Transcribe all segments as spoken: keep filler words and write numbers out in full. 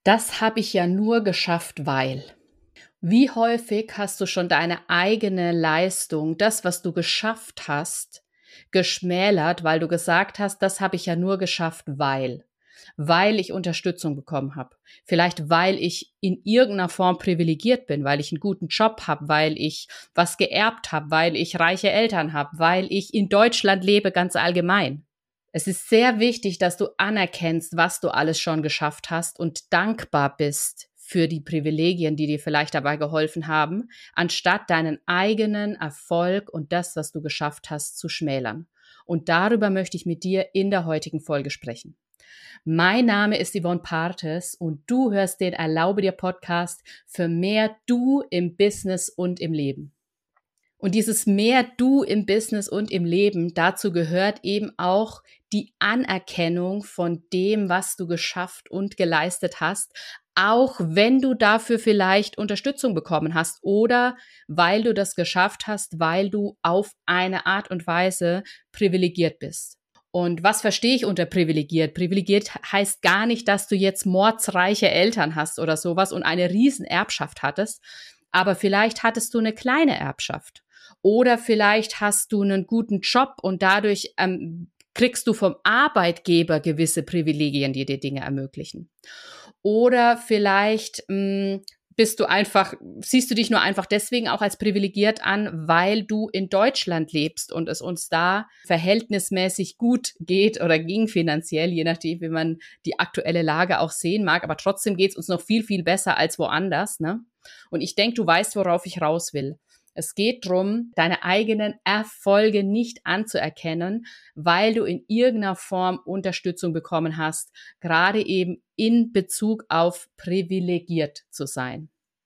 Das habe ich ja nur geschafft, weil. Wie häufig hast du schon deine eigene Leistung, das, was du geschafft hast, geschmälert, weil du gesagt hast: „Das habe ich ja nur geschafft, weil. Weil ich Unterstützung bekommen habe. Vielleicht, weil ich in irgendeiner Form privilegiert bin, weil ich einen guten Job habe, weil ich was geerbt habe, weil ich reiche Eltern habe, weil ich in Deutschland lebe, ganz allgemein.“ Es ist sehr wichtig, dass du anerkennst, was du alles schon geschafft hast und dankbar bist für die Privilegien, die dir vielleicht dabei geholfen haben, anstatt deinen eigenen Erfolg und das, was du geschafft hast, zu schmälern. Und darüber möchte ich mit dir in der heutigen Folge sprechen. Mein Name ist Yvonne Partes und du hörst den Erlaube dir Podcast für mehr Du im Business und im Leben. Und dieses mehr Du im Business und im Leben, dazu gehört eben auch die Anerkennung von dem, was du geschafft und geleistet hast, auch wenn du dafür vielleicht Unterstützung bekommen hast oder weil du das geschafft hast, weil du auf eine Art und Weise privilegiert bist. Und was verstehe ich unter privilegiert? Privilegiert heißt gar nicht, dass du jetzt mordsreiche Eltern hast oder sowas und eine riesen Erbschaft hattest, aber vielleicht hattest du eine kleine Erbschaft. Oder vielleicht hast du einen guten Job und dadurch ähm, kriegst du vom Arbeitgeber gewisse Privilegien, die dir Dinge ermöglichen. Oder vielleicht mh, bist du einfach, siehst du dich nur einfach deswegen auch als privilegiert an, weil du in Deutschland lebst und es uns da verhältnismäßig gut geht oder ging finanziell, je nachdem, wie man die aktuelle Lage auch sehen mag. Aber trotzdem geht es uns noch viel, viel besser als woanders, ne? Und ich denke, du weißt, worauf ich raus will. Es geht darum, deine eigenen Erfolge nicht anzuerkennen, weil du in irgendeiner Form Unterstützung bekommen hast, gerade eben in Bezug auf privilegiert zu sein.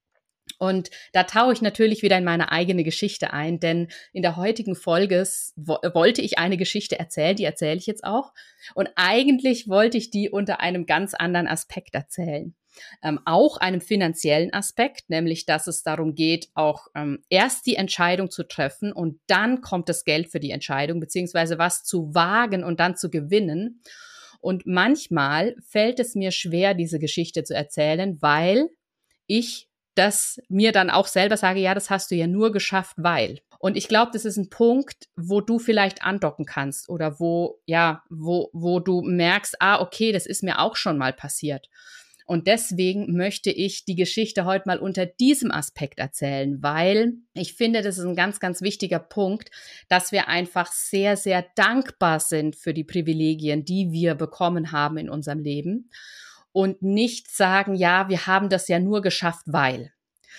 Und da tauche ich natürlich wieder in meine eigene Geschichte ein, denn in der heutigen Folge wo- wollte ich eine Geschichte erzählen, die erzähle ich jetzt auch. Und eigentlich wollte ich die unter einem ganz anderen Aspekt erzählen. Ähm, auch einem finanziellen Aspekt, nämlich dass es darum geht, auch ähm, erst die Entscheidung zu treffen und dann kommt das Geld für die Entscheidung, beziehungsweise was zu wagen und dann zu gewinnen. Und manchmal fällt es mir schwer, diese Geschichte zu erzählen, weil ich das mir dann auch selber sage, ja, das hast du ja nur geschafft, weil. Und ich glaube, das ist ein Punkt, wo du vielleicht andocken kannst oder wo, ja, wo, wo du merkst, ah, okay, das ist mir auch schon mal passiert. Und deswegen möchte ich die Geschichte heute mal unter diesem Aspekt erzählen, weil ich finde, das ist ein ganz, ganz wichtiger Punkt, dass wir einfach sehr, sehr dankbar sind für die Privilegien, die wir bekommen haben in unserem Leben und nicht sagen, ja, wir haben das ja nur geschafft, weil.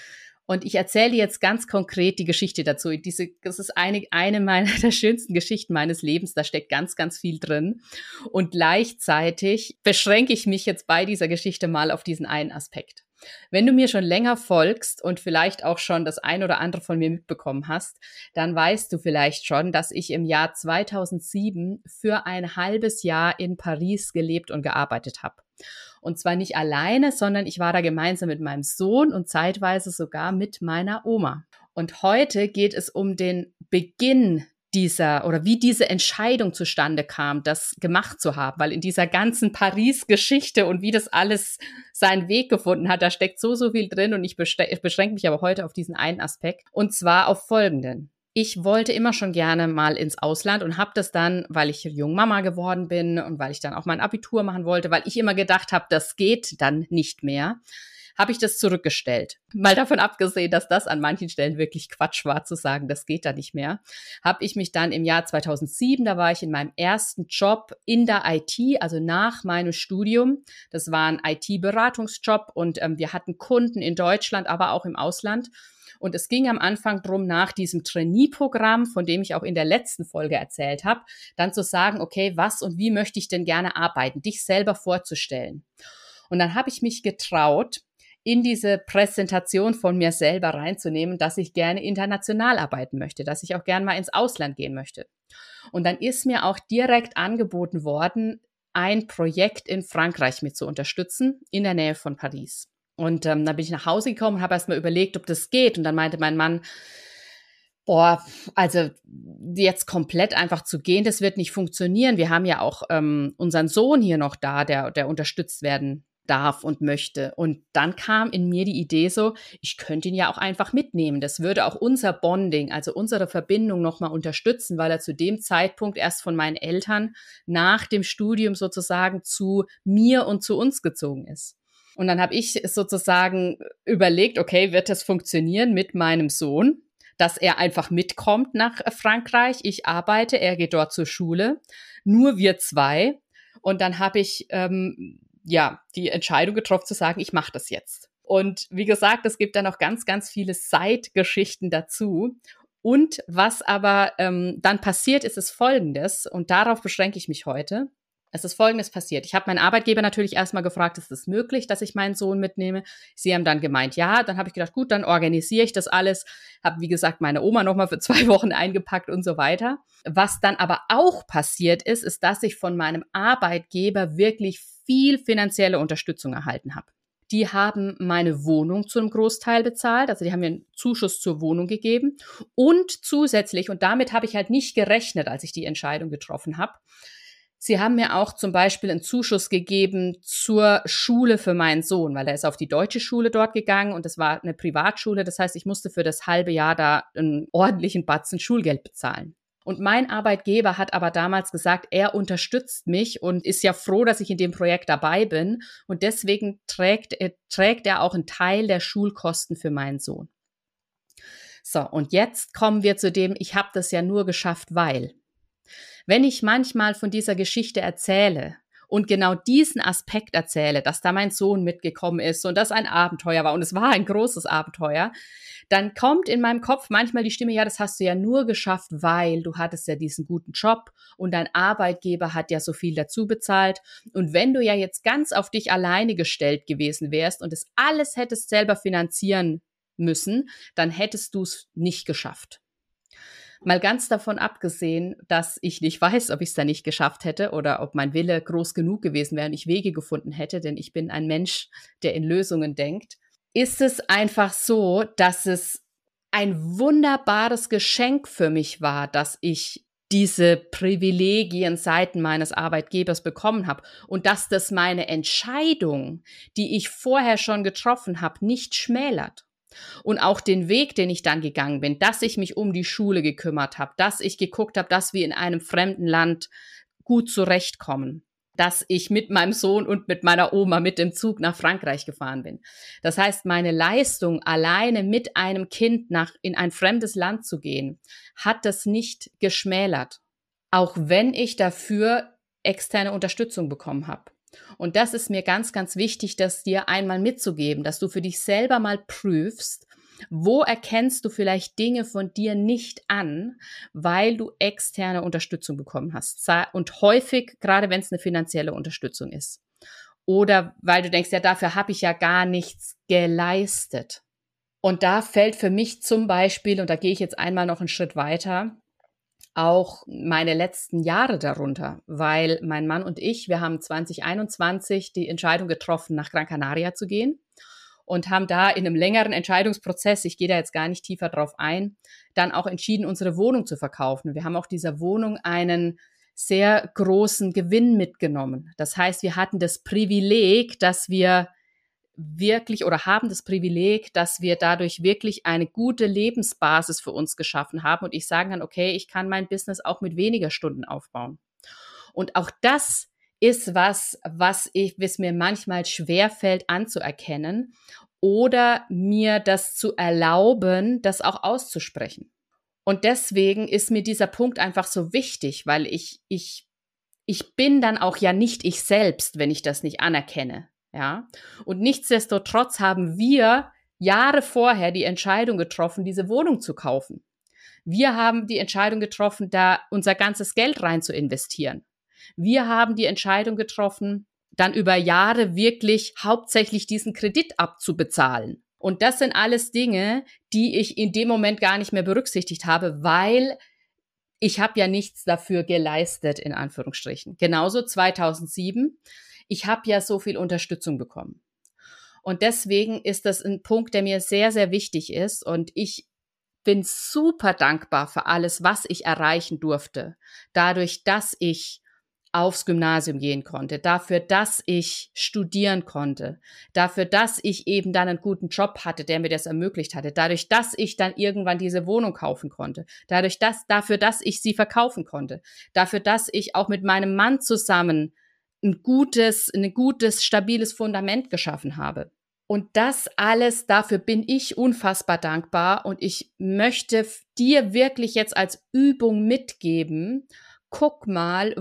Und ich erzähle jetzt ganz konkret die Geschichte dazu. Diese, das ist eine, eine meiner der schönsten Geschichten meines Lebens. Da steckt ganz, ganz viel drin. Und gleichzeitig beschränke ich mich jetzt bei dieser Geschichte mal auf diesen einen Aspekt. Wenn du mir schon länger folgst und vielleicht auch schon das ein oder andere von mir mitbekommen hast, dann weißt du vielleicht schon, dass ich im Jahr zweitausendsieben für ein halbes Jahr in Paris gelebt und gearbeitet habe. Und zwar nicht alleine, sondern ich war da gemeinsam mit meinem Sohn und zeitweise sogar mit meiner Oma. Und heute geht es um den Beginn dieser oder wie diese Entscheidung zustande kam, das gemacht zu haben, weil in dieser ganzen Paris-Geschichte und wie das alles seinen Weg gefunden hat, da steckt so, so viel drin und ich beschränke mich aber heute auf diesen einen Aspekt und zwar auf folgenden. Ich wollte immer schon gerne mal ins Ausland und habe das dann, weil ich jung Mama geworden bin und weil ich dann auch mein Abitur machen wollte, weil ich immer gedacht habe, das geht dann nicht mehr, habe ich das zurückgestellt. Mal davon abgesehen, dass das an manchen Stellen wirklich Quatsch war, zu sagen, das geht da nicht mehr, habe ich mich dann im Jahr zweitausendsieben, da war ich in meinem ersten Job in der I T, also nach meinem Studium. Das war ein I T-Beratungsjob und ähm, wir hatten Kunden in Deutschland, aber auch im Ausland. Und es ging am Anfang drum, nach diesem Trainee-Programm, von dem ich auch in der letzten Folge erzählt habe, dann zu sagen, okay, was und wie möchte ich denn gerne arbeiten, dich selber vorzustellen. Und dann habe ich mich getraut, in diese Präsentation von mir selber reinzunehmen, dass ich gerne international arbeiten möchte, dass ich auch gerne mal ins Ausland gehen möchte. Und dann ist mir auch direkt angeboten worden, ein Projekt in Frankreich mit zu unterstützen, in der Nähe von Paris. Und ähm, dann bin ich nach Hause gekommen und habe erst mal überlegt, ob das geht. Und dann meinte mein Mann, boah, also jetzt komplett einfach zu gehen, das wird nicht funktionieren. Wir haben ja auch ähm, unseren Sohn hier noch da, der, der unterstützt werden darf und möchte. Und dann kam in mir die Idee so, ich könnte ihn ja auch einfach mitnehmen. Das würde auch unser Bonding, also unsere Verbindung nochmal unterstützen, weil er zu dem Zeitpunkt erst von meinen Eltern nach dem Studium sozusagen zu mir und zu uns gezogen ist. Und dann habe ich sozusagen überlegt, okay, wird das funktionieren mit meinem Sohn, dass er einfach mitkommt nach Frankreich. Ich arbeite, er geht dort zur Schule, nur wir zwei. Und dann habe ich ähm, ja die Entscheidung getroffen zu sagen, ich mache das jetzt. Und wie gesagt, es gibt dann noch ganz, ganz viele Side-Geschichten dazu. Und was aber ähm, dann passiert ist, ist Folgendes. Und darauf beschränke ich mich heute. Es ist Folgendes passiert. Ich habe meinen Arbeitgeber natürlich erstmal gefragt, ist es möglich, dass ich meinen Sohn mitnehme? Sie haben dann gemeint, ja. Dann habe ich gedacht, gut, dann organisiere ich das alles. Habe, wie gesagt, meine Oma nochmal für zwei Wochen eingepackt und so weiter. Was dann aber auch passiert ist, ist, dass ich von meinem Arbeitgeber wirklich viel finanzielle Unterstützung erhalten habe. Die haben meine Wohnung zu einem Großteil bezahlt, also die haben mir einen Zuschuss zur Wohnung gegeben und zusätzlich, und damit habe ich halt nicht gerechnet, als ich die Entscheidung getroffen habe, sie haben mir auch zum Beispiel einen Zuschuss gegeben zur Schule für meinen Sohn, weil er ist auf die deutsche Schule dort gegangen und das war eine Privatschule. Das heißt, ich musste für das halbe Jahr da einen ordentlichen Batzen Schulgeld bezahlen. Und mein Arbeitgeber hat aber damals gesagt, er unterstützt mich und ist ja froh, dass ich in dem Projekt dabei bin. Und deswegen trägt, äh, trägt er auch einen Teil der Schulkosten für meinen Sohn. So, und jetzt kommen wir zu dem, ich habe das ja nur geschafft, weil. Wenn ich manchmal von dieser Geschichte erzähle und genau diesen Aspekt erzähle, dass da mein Sohn mitgekommen ist und das ein Abenteuer war und es war ein großes Abenteuer, dann kommt in meinem Kopf manchmal die Stimme, ja, das hast du ja nur geschafft, weil du hattest ja diesen guten Job und dein Arbeitgeber hat ja so viel dazu bezahlt. Und wenn du ja jetzt ganz auf dich alleine gestellt gewesen wärst und es alles hättest selber finanzieren müssen, dann hättest du es nicht geschafft. Mal ganz davon abgesehen, dass ich nicht weiß, ob ich es da nicht geschafft hätte oder ob mein Wille groß genug gewesen wäre und ich Wege gefunden hätte, denn ich bin ein Mensch, der in Lösungen denkt, ist es einfach so, dass es ein wunderbares Geschenk für mich war, dass ich diese Privilegien seitens meines Arbeitgebers bekommen habe und dass das meine Entscheidung, die ich vorher schon getroffen habe, nicht schmälert. Und auch den Weg, den ich dann gegangen bin, dass ich mich um die Schule gekümmert habe, dass ich geguckt habe, dass wir in einem fremden Land gut zurechtkommen, dass ich mit meinem Sohn und mit meiner Oma mit dem Zug nach Frankreich gefahren bin. Das heißt, meine Leistung, alleine mit einem Kind nach in ein fremdes Land zu gehen, hat das nicht geschmälert, auch wenn ich dafür externe Unterstützung bekommen habe. Und das ist mir ganz, ganz wichtig, das dir einmal mitzugeben, dass du für dich selber mal prüfst, wo erkennst du vielleicht Dinge von dir nicht an, weil du externe Unterstützung bekommen hast. Und häufig, gerade wenn es eine finanzielle Unterstützung ist. Oder weil du denkst, ja, dafür habe ich ja gar nichts geleistet. Und da fällt für mich zum Beispiel, und da gehe ich jetzt einmal noch einen Schritt weiter, auch meine letzten Jahre darunter, weil mein Mann und ich, wir haben zwanzig einundzwanzig die Entscheidung getroffen, nach Gran Canaria zu gehen und haben da in einem längeren Entscheidungsprozess, ich gehe da jetzt gar nicht tiefer drauf ein, dann auch entschieden, unsere Wohnung zu verkaufen. Wir haben auch dieser Wohnung einen sehr großen Gewinn mitgenommen. Das heißt, wir hatten das Privileg, dass wir wirklich oder haben das Privileg, dass wir dadurch wirklich eine gute Lebensbasis für uns geschaffen haben und ich sagen kann, okay, ich kann mein Business auch mit weniger Stunden aufbauen. Und auch das ist was, was ich, was mir manchmal schwerfällt anzuerkennen oder mir das zu erlauben, das auch auszusprechen. Und deswegen ist mir dieser Punkt einfach so wichtig, weil ich, ich, ich bin dann auch ja nicht ich selbst, wenn ich das nicht anerkenne. Ja, und nichtsdestotrotz haben wir Jahre vorher die Entscheidung getroffen, diese Wohnung zu kaufen. Wir haben die Entscheidung getroffen, da unser ganzes Geld rein zu investieren. Wir haben die Entscheidung getroffen, dann über Jahre wirklich hauptsächlich diesen Kredit abzubezahlen. Und das sind alles Dinge, die ich in dem Moment gar nicht mehr berücksichtigt habe, weil ich habe ja nichts dafür geleistet, in Anführungsstrichen. Genauso zweitausendsieben. Ich habe ja so viel Unterstützung bekommen. Und deswegen ist das ein Punkt, der mir sehr, sehr wichtig ist. Und ich bin super dankbar für alles, was ich erreichen durfte. Dadurch, dass ich aufs Gymnasium gehen konnte, dafür, dass ich studieren konnte, dafür, dass ich eben dann einen guten Job hatte, der mir das ermöglicht hatte, dadurch, dass ich dann irgendwann diese Wohnung kaufen konnte, dadurch, dass, dafür, dass ich sie verkaufen konnte, dafür, dass ich auch mit meinem Mann zusammen ein gutes, ein gutes, stabiles Fundament geschaffen habe. Und das alles, dafür bin ich unfassbar dankbar und ich möchte dir wirklich jetzt als Übung mitgeben, guck mal,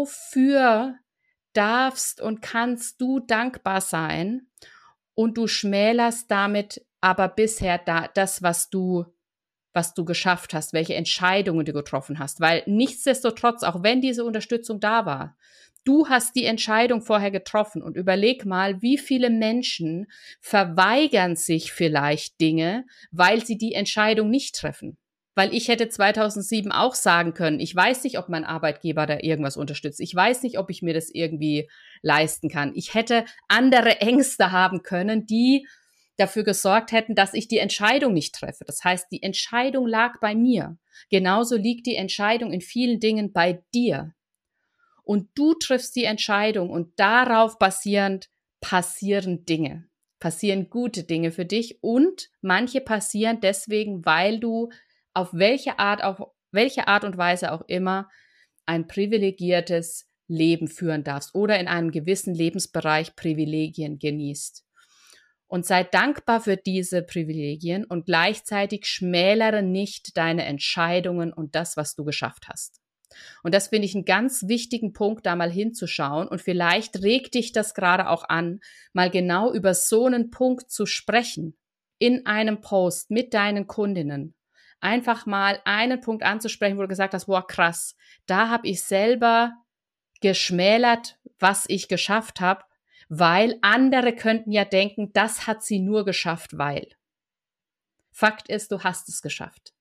wofür darfst und kannst du dankbar sein und du schmälerst damit aber bisher da, das, was du, was du geschafft hast, welche Entscheidungen du getroffen hast, weil nichtsdestotrotz, auch wenn diese Unterstützung da war, du hast die Entscheidung vorher getroffen und überleg mal, wie viele Menschen verweigern sich vielleicht Dinge, weil sie die Entscheidung nicht treffen. Weil ich hätte zweitausendsieben auch sagen können, ich weiß nicht, ob mein Arbeitgeber da irgendwas unterstützt. Ich weiß nicht, ob ich mir das irgendwie leisten kann. Ich hätte andere Ängste haben können, die dafür gesorgt hätten, dass ich die Entscheidung nicht treffe. Das heißt, die Entscheidung lag bei mir. Genauso liegt die Entscheidung in vielen Dingen bei dir. Und du triffst die Entscheidung und darauf basierend passieren Dinge, passieren gute Dinge für dich und manche passieren deswegen, weil du auf welche Art, auf welche Art und Weise auch immer ein privilegiertes Leben führen darfst oder in einem gewissen Lebensbereich Privilegien genießt. Und sei dankbar für diese Privilegien und gleichzeitig schmälere nicht deine Entscheidungen und das, was du geschafft hast. Und das finde ich einen ganz wichtigen Punkt, da mal hinzuschauen. Und vielleicht regt dich das gerade auch an, mal genau über so einen Punkt zu sprechen. In einem Post mit deinen Kundinnen. Einfach mal einen Punkt anzusprechen, wo du gesagt hast, boah, krass, da habe ich selber geschmälert, was ich geschafft habe, weil andere könnten ja denken, das hat sie nur geschafft, weil. Fakt ist, du hast es geschafft.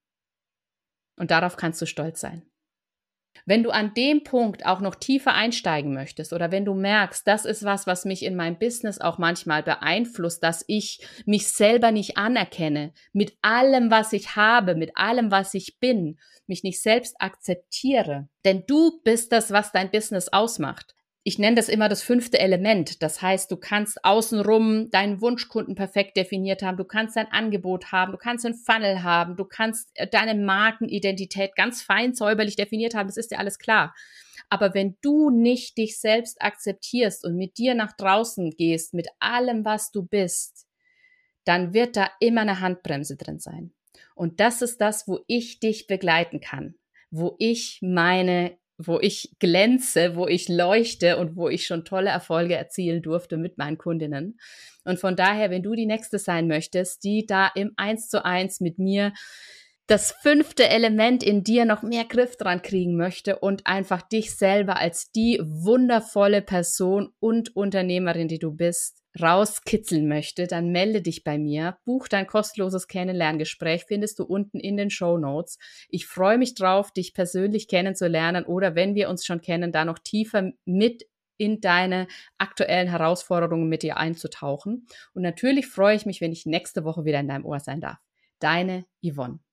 Und darauf kannst du stolz sein. Wenn du an dem Punkt auch noch tiefer einsteigen möchtest oder wenn du merkst, das ist was, was mich in meinem Business auch manchmal beeinflusst, dass ich mich selber nicht anerkenne, mit allem, was ich habe, mit allem, was ich bin, mich nicht selbst akzeptiere. Denn du bist das, was dein Business ausmacht. Ich nenne das immer das fünfte Element. Das heißt, du kannst außenrum deinen Wunschkunden perfekt definiert haben. Du kannst dein Angebot haben. Du kannst einen Funnel haben. Du kannst deine Markenidentität ganz fein säuberlich definiert haben. Das ist dir alles klar. Aber wenn du nicht dich selbst akzeptierst und mit dir nach draußen gehst, mit allem, was du bist, dann wird da immer eine Handbremse drin sein. Und das ist das, wo ich dich begleiten kann, wo ich meine wo ich glänze, wo ich leuchte und wo ich schon tolle Erfolge erzielen durfte mit meinen Kundinnen. Und von daher, wenn du die Nächste sein möchtest, die da im Eins zu Eins mit mir das fünfte Element in dir noch mehr Griff dran kriegen möchte und einfach dich selber als die wundervolle Person und Unternehmerin, die du bist, rauskitzeln möchte, dann melde dich bei mir. Buch dein kostenloses Kennenlerngespräch, findest du unten in den Shownotes. Ich freue mich drauf, dich persönlich kennenzulernen oder wenn wir uns schon kennen, da noch tiefer mit in deine aktuellen Herausforderungen mit dir einzutauchen. Und natürlich freue ich mich, wenn ich nächste Woche wieder in deinem Ohr sein darf. Deine Yvonne.